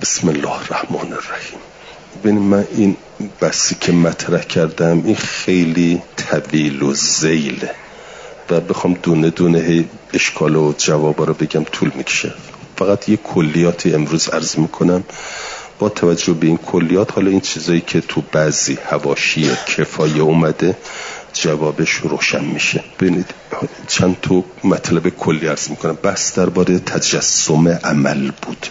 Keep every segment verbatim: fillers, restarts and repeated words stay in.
بسم الله الرحمن الرحیم. ببین من این بحثی که مطرح کردم این خیلی طویل و ذیله و بخوام دونه دونه اشکال و جوابا رو بگم طول میکشه. فقط یه کلیاتی امروز عرض میکنم. با توجه به این کلیات حالا این چیزایی که تو بعضی حواشی کفایه اومده جوابش روشن میشه. ببینید چند تا مطلب کلی عرض میکنم. بحث درباره تجسم عمل بود.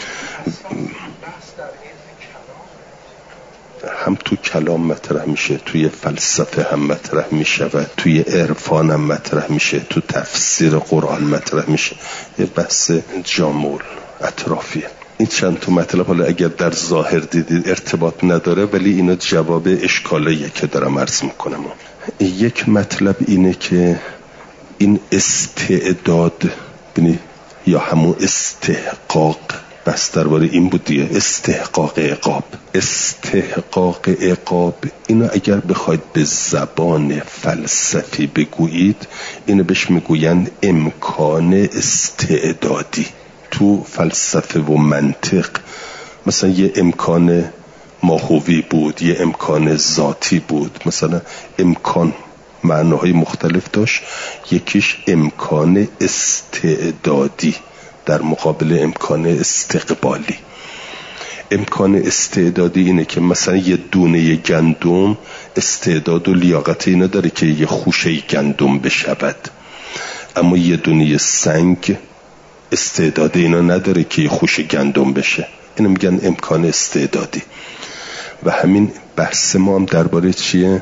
هم تو کلام مطرح میشه، توی فلسفه هم مطرح میشه و توی عرفان هم مطرح میشه، تو تفسیر قرآن مطرح میشه. یه بحث جامع اطرافیه. این چند تا مطلب حالا اگر در ظاهر دیدید ارتباط نداره ولی اینا جواب اشکالاییه که دارم عرض میکنم. یک مطلب اینه که این استعداد بینی یا همون استحقاق، بس درباره این بود دیگه، استحقاق عقاب. استحقاق عقاب اینو اگر بخواید به زبان فلسفی بگویید اینو بهش میگوین امکان استعدادی. تو فلسفه و منطق مثلا یه امکان ماهوی بود، یه امکان ذاتی بود. مثلا امکان معناهای مختلف داشت. یکیش امکان استعدادی در مقابل امکان استقبالی. امکان استعدادی اینه که مثلا یه دونه گندم استعداد و لیاقت اینو داره که یه خوشه گندم بشود، اما یه دونه سنگ استعداد اینو نداره که یه خوشه گندم بشه. اینو میگن امکان استعدادی. و همین بحث ما هم درباره چیه؟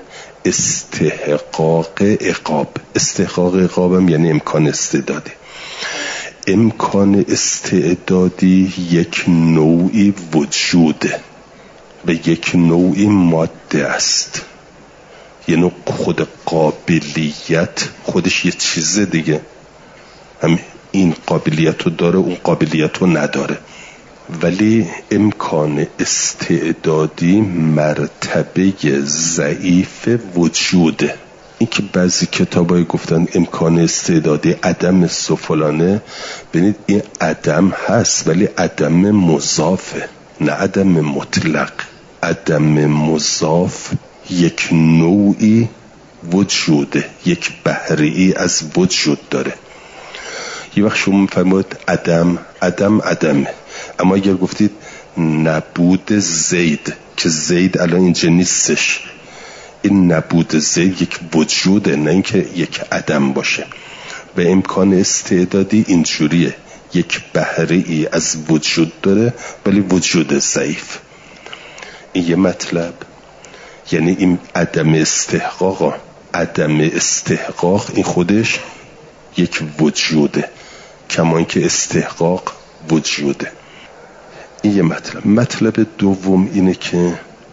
استحقاق عقاب. استحقاق عقاب هم یعنی امکان استعدادی. امکان استعدادی یک نوعی وجوده و یک نوعی ماده است. یه نوع خود قابلیت خودش یه چیز دیگه، هم این قابلیت رو داره اون قابلیت رو نداره. ولی امکان استعدادی مرتبه ضعیف وجوده. این که بعضی کتابای گفتن امکان استعدادی عدم سفلانه، ببینید این عدم هست ولی عدم مضافه، نه عدم مطلق. عدم مضاف یک نوعی وجوده، یک بهره‌ای از وجود داره. یه وقت شما میفرمایید عدم عدم عدمه، اما اگر گفتید نبود زید که زید الان اینجا نیستش، این نبود زید یک وجوده، نه اینکه یک عدم باشه. و امکان استعدادی اینجوریه، یک بهره‌ای از وجود داره ولی وجود ضعیف. این یه مطلب. یعنی این عدم استحقاق عدم استحقاق این خودش یک وجوده، کمان که استحقاق وجوده. این یه مطلب. مطلب دوم اینه که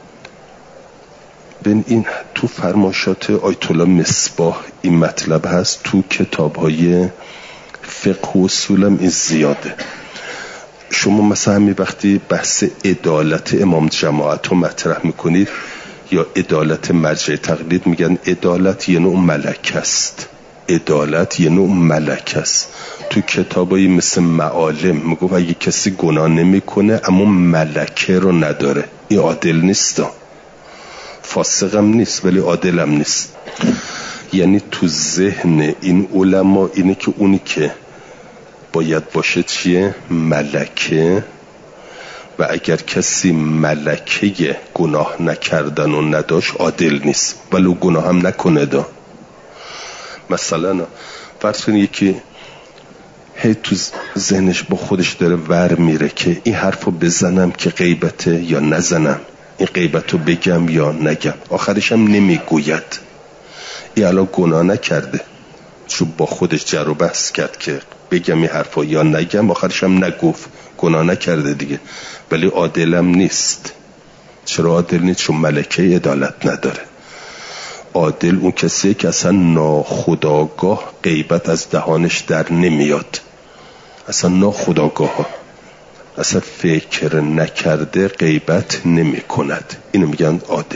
بین این تو فرمایشات آیت الله مصباح این مطلب هست، تو کتاب‌های فقه و اصولم این زیاده. شما مثلا همین وقتی بحث عدالت امام جماعت رو مطرح میکنید یا عدالت مرجع تقلید، میگن عدالت یه نوع ملک است. عدالت یه نوع ملک است. تو کتابایی مثل معالم میگه اگه کسی گناه نمیکنه اما ملکه رو نداره این عادل نیست، فاسقم نیست ولی عادلم نیست. یعنی تو ذهن این علما اینه که اونی که باید باشه چیه؟ ملکه. و اگر کسی ملکه گناه نکردن و نداشت عادل نیست ولو گناه هم نکنه. دا مثلا فرض کنید یکی هی تو ذهنش با خودش داره ور میره که این حرفو بزنم که غیبته یا نزنم، این غیبتو بگم یا نگم، آخرش هم نمیگوید. این الان گناه نکرده چون با خودش جر و بحث کرد که بگم این حرفو یا نگم، آخرش هم نگفت، گناه نکرده دیگه، ولی عادلم نیست. چرا عادل نیست؟ چون ملکه عدالت نداره. عادل اون کسیه که اصلا ناخودآگاه غیبت از دهانش در نمیاد، اصلا ناخودآگاه ها. اصلا فکر نکرده غیبت نمی کند. اینو میگن عادل.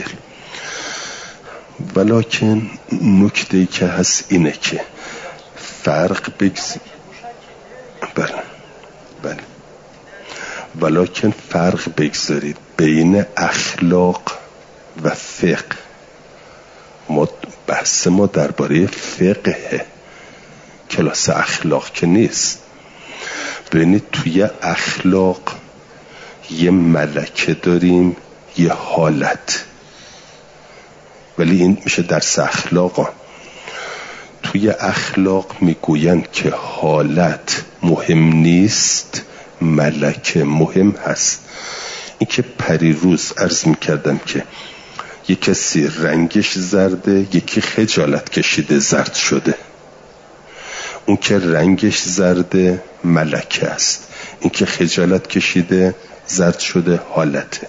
ولیکن نکته‌ای که هست اینه که فرق بگذ... بله بله ولکن فرق بگذارید بین اخلاق و فقه. ما بحث ما درباره فقه، کلاس اخلاق که نیست. ببینید توی اخلاق یه ملکه داریم، یه حالت، ولی این میشه درس اخلاقا. توی اخلاق میگوین که حالت مهم نیست، ملکه مهم هست. این که پریروز عرض میکردم که یک کسی رنگش زرده، یکی خجالت کشیده زرد شده. اون که رنگش زرده ملکه است، این که خجالت کشیده زرد شده حالته.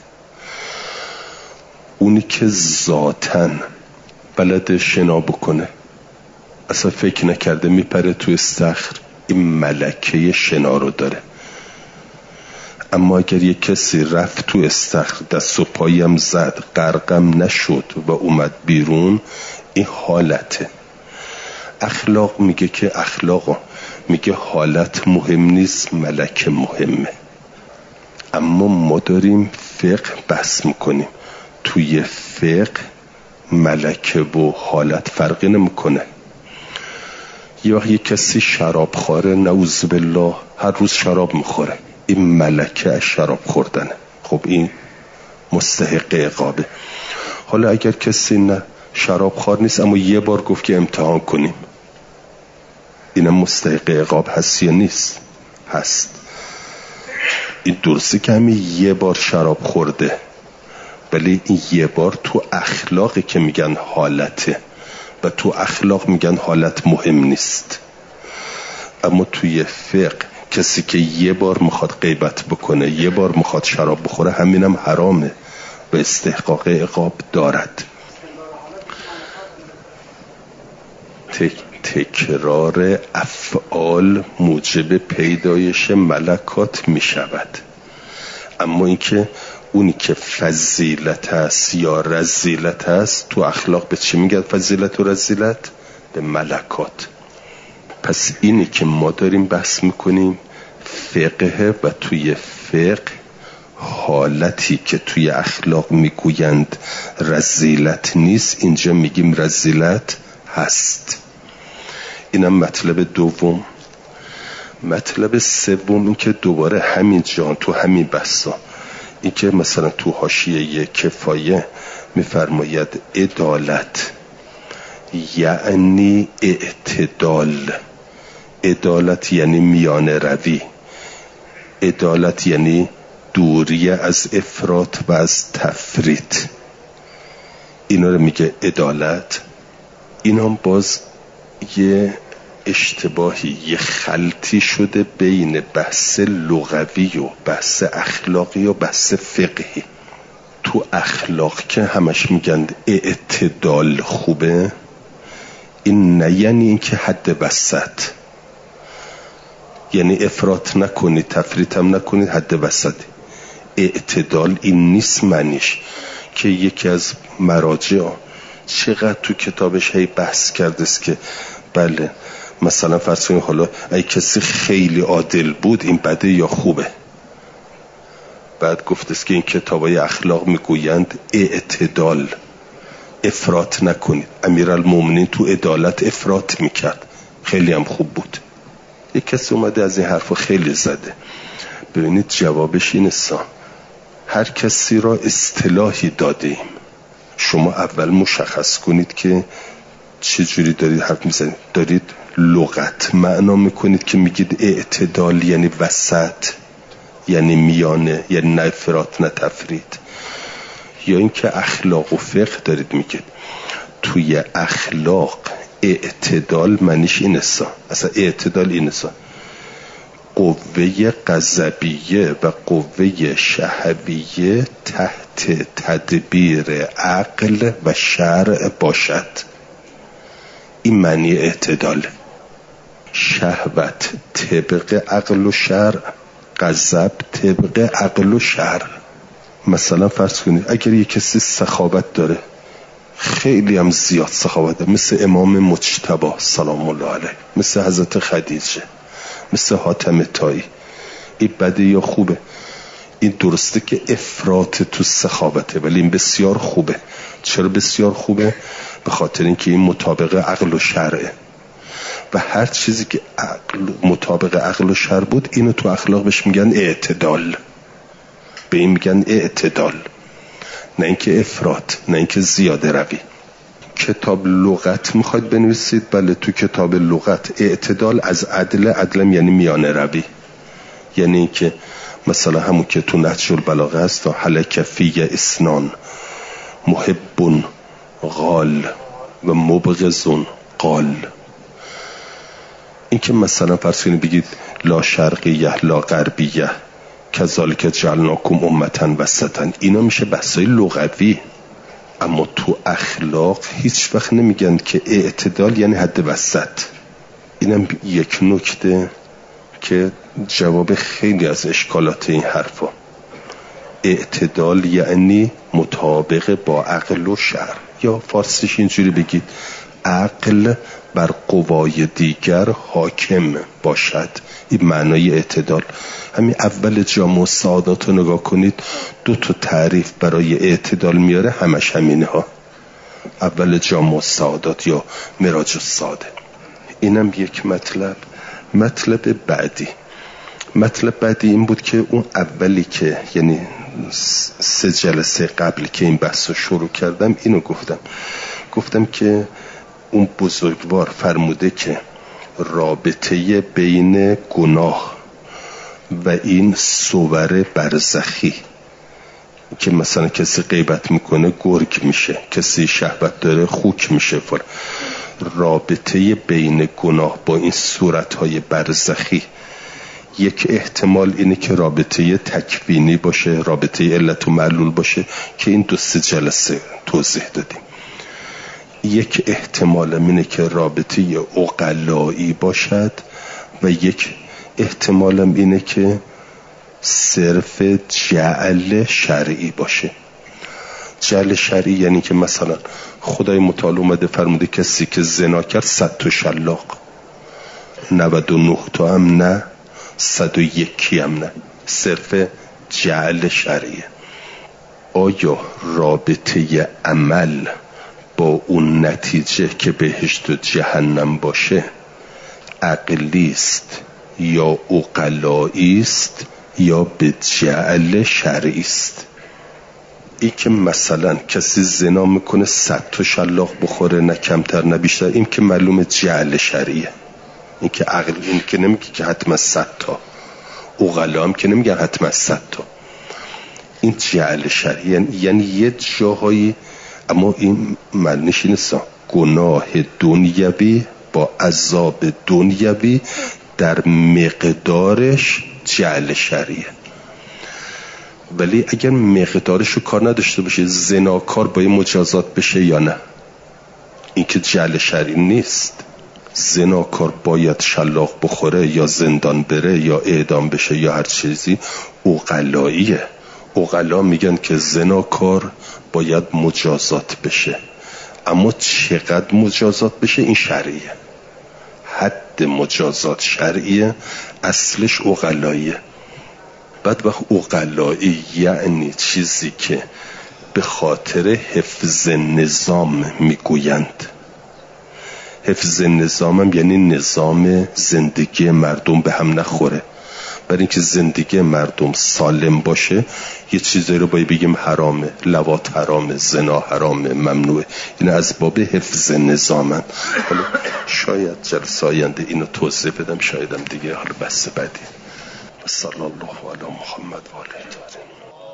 اونی که ذاتن بلد شنا بکنه، اصلا فکر نکرده میپره تو استخر، این ملکه شنا رو داره. اما اگر یک کسی رفت تو استخر، دست و پایم زد، غرقم نشد و اومد بیرون، این حالته. اخلاق میگه که اخلاقا میگه حالت مهم نیست، ملکه مهمه. اما ما داریم فقه بحث میکنیم. توی فقه ملکه و حالت فرقی نمیکنه. یه وقت یک کسی شراب خواره، نعوذ بالله، هر روز شراب میخوره، این ملکه از شراب خوردنه. خب این مستحق عقابه. حالا اگر کسی نه شراب خوار نیست اما یه بار گفت که امتحان کنیم، اینم مستحق عقاب هست یا نیست؟ هست. این درسته که همین یه بار شراب خورده، ولی این یه بار تو اخلاقی که میگن حالته و تو اخلاق میگن حالت مهم نیست. اما توی فقه کسی که یه بار میخواد غیبت بکنه، یه بار میخواد شراب بخوره، همینم حرامه و استحقاق عقاب دارد. تک تکرار افعال موجب پیدایش ملکات میشود. اما اینکه اونی که فضیلت است یا رذیلت است، تو اخلاق به چی میگن فضیلت و رذیلت؟ به ملکات. پس اینی که ما داریم بحث میکنیم فقه، و توی فقه حالتی که توی اخلاق میگویند رذیلت نیست، اینجا میگیم رذیلت هست. اینم مطلب دوم. مطلب سوم این که دوباره همین جان تو همین بحثا، این که مثلا تو حاشیه کفایه میفرماید عدالت یعنی اعتدال. عدالت یعنی میانه روی. عدالت یعنی دوری از افراط و از تفریط. اینا رو میگه عدالت. این هم باز یه اشتباهی، یه خلطی شده بین بحث لغوی و بحث اخلاقی و بحث فقهی. تو اخلاق که همش میگن اعتدال خوبه، این نه یعنی این که حد وسط، یعنی افراط نکنید تفریط هم نکنید، حد وسط. اعتدال این نیست معنیش. که یکی از مراجع چقدر تو کتابش هی بحث کرده است که بله مثلا فرض کنید حالا ای کسی خیلی عادل بود، این بده یا خوبه؟ بعد گفت است که این کتابای اخلاق میگویند اعتدال، افراط نکنید. امیرالمومنین تو عدالت افراط میکرد، خیلی هم خوب بود. یک کسی اومده از این حرفا خیلی زده. ببینید جوابش این است، هر کسی را اصطلاحی دادیم، شما اول مشخص کنید که چه جوری دارید حرف میزنید. دارید لغت معنا میکنید که میگید اعتدال یعنی وسط، یعنی میانه، یعنی نه افراط نه تفریط، یا اینکه اخلاق و فقه دارید میگید. توی اخلاق اعتدال معنیش این است، اصلا اعتدال این است قوه غضبیه و قوه شهویه تحت تدبیر عقل و شرع باشد. این معنی اعتدال. شهوت طبق عقل و شرع، غضب طبق عقل و شرع. مثلا فرض کنید اگر یک کسی سخاوت داره، خیلی هم زیاد سخاوت داره، مثل امام مجتبی سلام الله علیه، مثل حضرت خدیجه، مثل حاتم طایی، این بده یا خوبه؟ این درسته که افراط تو سخاوته، ولی این بسیار خوبه. چرا بسیار خوبه؟ به خاطر اینکه این مطابق عقل و شرعه و هر چیزی که عقل مطابق عقل و شرع بود اینو تو اخلاق بهش میگن اعتدال. به این میگن اعتدال، نه اینکه افراط، نه اینکه زیاده روی. کتاب لغت میخواید بنویسید؟ بله، تو کتاب لغت اعتدال از عدل، عدلم یعنی میانه روی، یعنی اینکه مثلا همون که تو نهج البلاغه هست و حلک فی اسنان محب غال و مبغض قال، این که مثلا فرض کنید بگید لا شرقیه لا غربیه کذالک جعلناکم امة وسطا، اینا میشه بحثای لغوی. اما تو اخلاق هیچ وقت نمیگن که اعتدال یعنی حد وسط. اینم یک نکته که جواب خیلی از اشکالات این حرفا. اعتدال یعنی مطابق با عقل و شرع، یا فارسیش اینجوری بگید عقل بر قوای دیگر حاکم باشد. این معنای اعتدال. همین اول جامع السعادات رو نگاه کنید، دو تا تعریف برای اعتدال میاره، همش همینه ها. اول جامع السعادات یا معراج السعاده. اینم یک مطلب. مطلب بعدی مطلب بعدی این بود که اون اولی که یعنی سه جلسه قبل که این بحث رو شروع کردم اینو گفتم گفتم که اون بزرگوار فرموده که رابطه بین گناه و این صور برزخی که مثلا کسی غیبت میکنه گرگ میشه، کسی شهوت داره خوک میشه، فر. رابطه بین گناه با این صورتهای برزخی، یک احتمال اینه که رابطه تکوینی باشه، رابطه علت و معلول باشه که این دو سه جلسه توضیح دادیم. یک احتمال اینه که رابطه عقلایی باشد و یک احتمال اینه که صرف جعل شرعی باشه. جعل شرعی یعنی که مثلا خدای متعال اومده فرموده کسی که زنا کرد صد تا شلاق، نود و نه تا هم نه، صد و یکی هم نه، صرف جعل شرعیه. آیا رابطه عمل با اون نتیجه که بهشت و جهنم باشه عقلی است یا عقلایی است یا به جعل شرعی است؟ این که مثلا کسی زنا میکنه صد تا شلاق بخوره، نه کمتر نه بیشتر، این که معلومه جعل شرعیه. این که عقل، این که نمیگه که حتما صد تا، عقلا هم که نمیگن حتما صد تا. این جعل شرعیه، یعنی یه جاهایی، اما این معنیش نیست گناه دنیوی با عذاب دنیوی در مقدارش جعل شرعیه. ولی اگر مقدارش رو کار نداشته باشه، زناکار باید مجازات بشه یا نه، این که جعل شرعی نیست. زناکار باید شلاق بخوره یا زندان بره یا اعدام بشه یا هر چیزی، عقلاییه. عقلا میگن که زناکار باید مجازات بشه، اما چقدر مجازات بشه این شرعیه. حد مجازات شرعیه، اصلش عقلاییه. بعد وقت عقلایی یعنی چیزی که به خاطر حفظ نظام میگویند. حفظ نظام هم یعنی نظام زندگی مردم به هم نخوره. برای اینکه زندگی مردم سالم باشه یه چیزایی رو باید بگیم حرامه، لواط حرامه، زنا حرامه، ممنوعه. این از باب حفظ نظامن. حالا شاید جلسه آینده اینو توضیح بدم، شایدم دیگه حالا بحث بعدی. صلی الله علی محمد و آله الطاهرین.